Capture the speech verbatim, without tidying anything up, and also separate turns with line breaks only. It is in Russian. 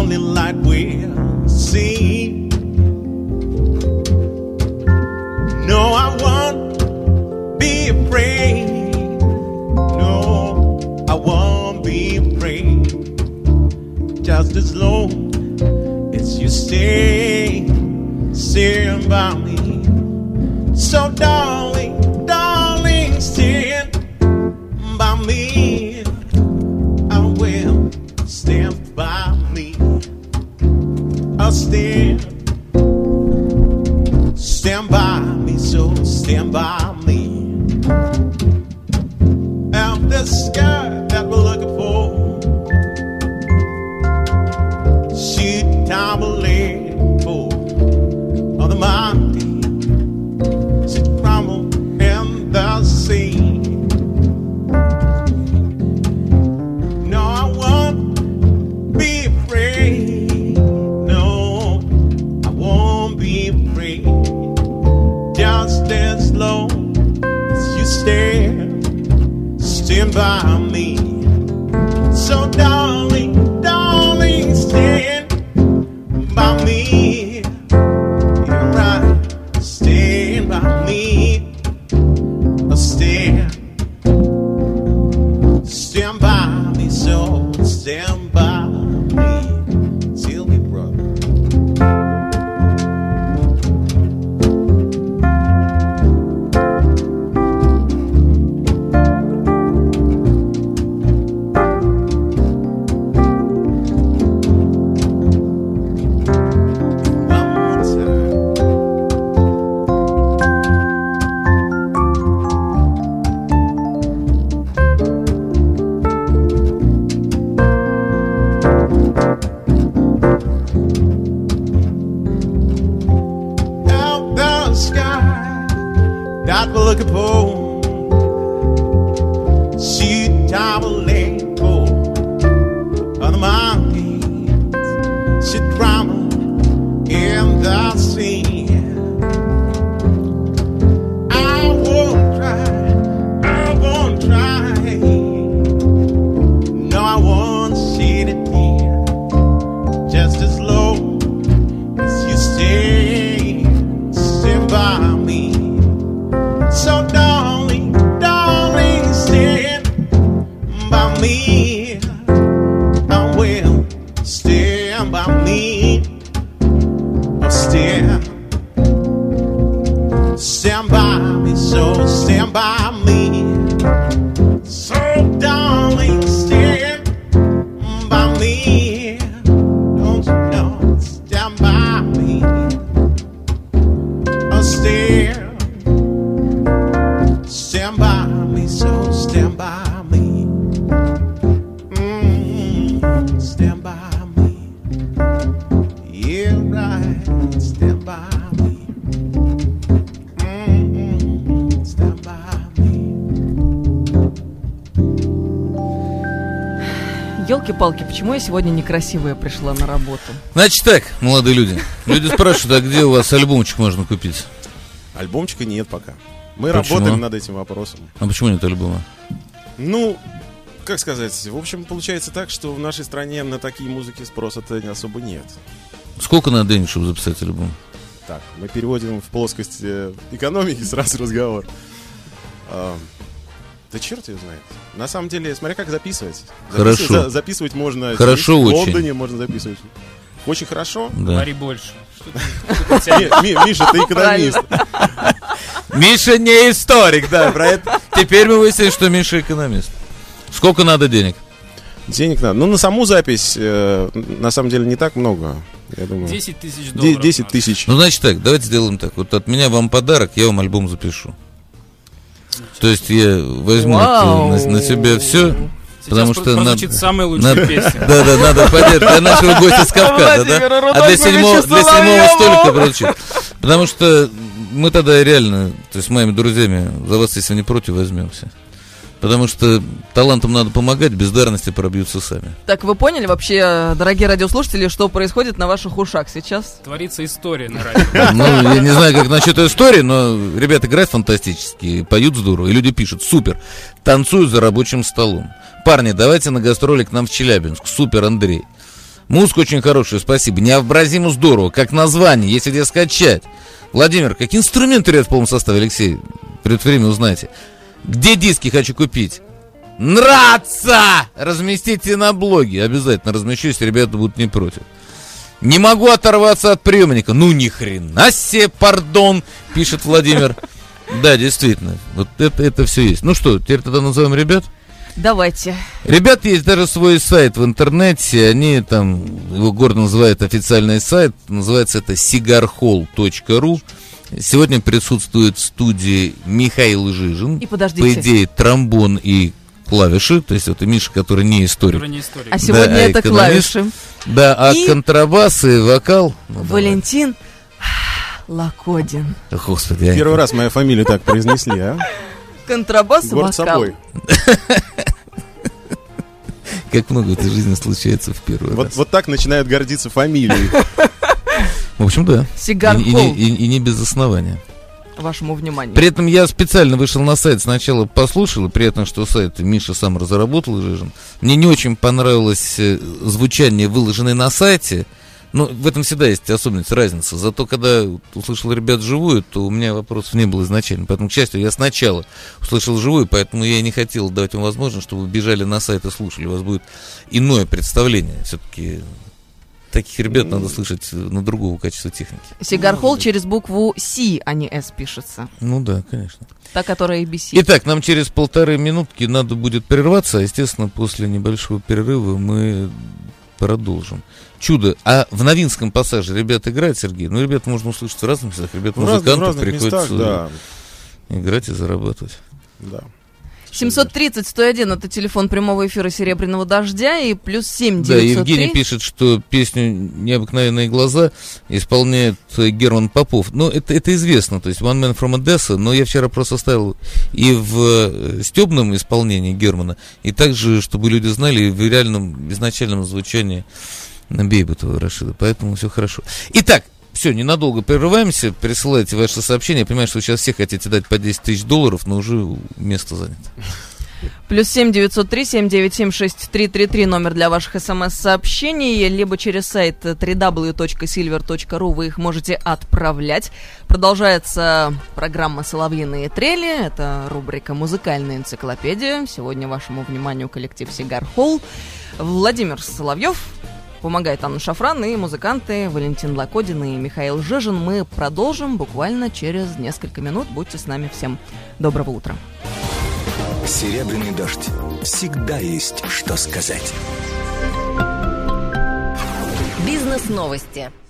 only light we'll see. No, I won't be afraid. No, I won't be afraid. Just as long as you stay, stay by me. So darling, darling, stand by me. I will stand by me. I'll stand, stand by me. So stand by me. Out the sky that we're looking for, she tumbling for on the mountain. She crumbled in the sea. No, I won't be afraid. No, I won't be afraid. Just as long as you stand, stand by me. So darling, darling, stand by me. You're right, stand by me. Oh, stand, stand by me. So stand by me. Tell me, brother. That we're looking for, she traveling for on the mountains, she drama in the sea. I won't try, I won't try. No, I won't shed a tear. Just as long as you stay, stand by me. So darling, darling, stand by me. I will stand by me. Oh, stand, stand by me. So stand by me. So darling, stand by me. Don't you know? Stand by me. Oh, stand. Stand by me, so stand by me. Mm-hmm. Stand by me. Yeah, right. Stand by me. Mm-hmm. Stand by me.
Ёлки-палки, почему я сегодня некрасивая пришла на работу?
Значит так, молодые люди. Люди спрашивают, а где у вас альбомчик можно купить?
Альбомчика нет пока. Мы
Почему?
работаем над этим вопросом.
А почему нет альбома?
Ну, как сказать, в общем, получается так, что в нашей стране на такие музыки спроса-то особо нет.
Сколько надо денег, чтобы записать альбом?
Так, мы переводим в плоскость э, экономики сразу разговор. А, да черт его знает. На самом деле, смотря как записывать.
Хорошо.
Записывать, за, записывать можно
хорошо
здесь, в
очень.
Лондоне можно записывать. Очень хорошо?
Да.
Говори больше.
Миша, ты экономист.
Миша не историк, да, про это. Теперь мы выяснили, что Миша экономист. Сколько надо денег?
Денег надо. Ну, на саму запись, э, на самом деле, не так много. Я думаю.
десять тысяч долларов.
десять тысяч.
Ну, значит так, давайте сделаем так. Вот от меня вам подарок, я вам альбом запишу. То есть я возьму на, на себя все. Потому что
прозвучит
надо,
самая лучшая
надо,
песня.
Да, да, надо поддержать для нашего гостя с Кавказа, да? А для седьмого, для седьмого столика прозвучит. Потому что мы тогда реально, то есть с моими друзьями, за вас, если не против, возьмемся. Потому что талантам надо помогать, бездарности пробьются сами.
Так, вы поняли вообще, дорогие радиослушатели, что происходит на ваших ушах сейчас?
Творится история на радио.
Ну, я не знаю, как насчет истории, но ребята играют фантастически, поют здорово, и люди пишут: супер, танцуют за рабочим столом. Парни, давайте на гастроли к нам в Челябинск. Супер, Андрей. Музыка очень хорошая, спасибо. Необразимо здорово, как название, если где скачать. Владимир, какие инструменты ряд в полном составе, Алексей? Придет время, узнаете. Где диски хочу купить? Нравится! Разместите на блоге. Обязательно размещу, если ребята будут не против. Не могу оторваться от приемника. Ну ни хрена себе, пардон, пишет Владимир. Да, действительно, вот это, это все есть. Ну что, теперь тогда назовем ребят?
Давайте.
Ребят, есть даже свой сайт в интернете. Они там, его гордо называют официальный сайт. Называется это сигархолл точка ру. Сегодня присутствует в студии Михаил Жижин.
И подождите.
По идее, тромбон и клавиши. То есть это Миша, который не историк.
Который не историк.
А сегодня
да,
это
экономист.
клавиши.
Да, а
и...
контрабас и вокал. Ну,
Валентин Лакодин.
Господи, я...
Первый раз мою фамилию так произнесли, а?
Контрабас и
Горд
вокал.
собой.
Как много в этой жизни случается в первый
вот,
раз.
Вот так начинают гордиться фамилией.
В общем, да.
Сигархолл.
И, и, и, и не без основания.
Вашему вниманию.
При этом я специально вышел на сайт, сначала послушал, и при этом, что сайт Миша сам разработал, Жижин. Мне не очень понравилось звучание, выложенное на сайте. Ну, в этом всегда есть особенность, разница. Зато, когда услышал ребят живую, то у меня вопросов не было изначально. Поэтому, к счастью, я сначала услышал живую, поэтому я не хотел давать вам возможность, чтобы вы бежали на сайт и слушали. У вас будет иное представление. Все-таки таких ребят надо слышать на другого качества техники.
Сигархолл через букву С, а не С пишется.
Ну да, конечно.
Та, которая эй би си.
Итак, нам через полторы минутки надо будет прерваться, а, естественно, после небольшого перерыва мы продолжим. Чудо. А в Новинском пассаже ребята играют, Сергей? Ну, ребят можно услышать в разных местах. Ребят,
В разных, в
музыкантов
разных
приходится
местах, да.
играть и зарабатывать.
Да.
семьсот тридцать сто один это телефон прямого эфира «Серебряного дождя» и плюс семь
Да,
девятьсот три.
Евгений пишет, что песню «Необыкновенные глаза» исполняет Герман Попов. Ну, это, это известно, то есть «One Man from Odessa», но я вчера просто ставил и в стебном исполнении Германа, и также, чтобы люди знали, и в реальном изначальном звучании Бейбутова Рашида, поэтому все хорошо. Итак, все, ненадолго прерываемся, присылайте ваши сообщения. Я понимаю, что вы сейчас все хотите дать по десять тысяч долларов, но уже место занято.
Плюс семь девятьсот три семь девять семь шесть три три три номер для ваших смс-сообщений, либо через сайт дабл ю дабл ю дабл ю точка сильвер точка ру вы их можете отправлять. Продолжается программа «Соловьиные трели». Это рубрика «Музыкальная энциклопедия». Сегодня вашему вниманию коллектив «Сигархолл». Владимир Соловьев, помогает Анна Шафран, и музыканты Валентин Лакодин и Михаил Жижин. Мы продолжим буквально через несколько минут. Будьте с нами. Всем доброго утра.
Серебряный дождь. Всегда есть что сказать.
Бизнес-новости.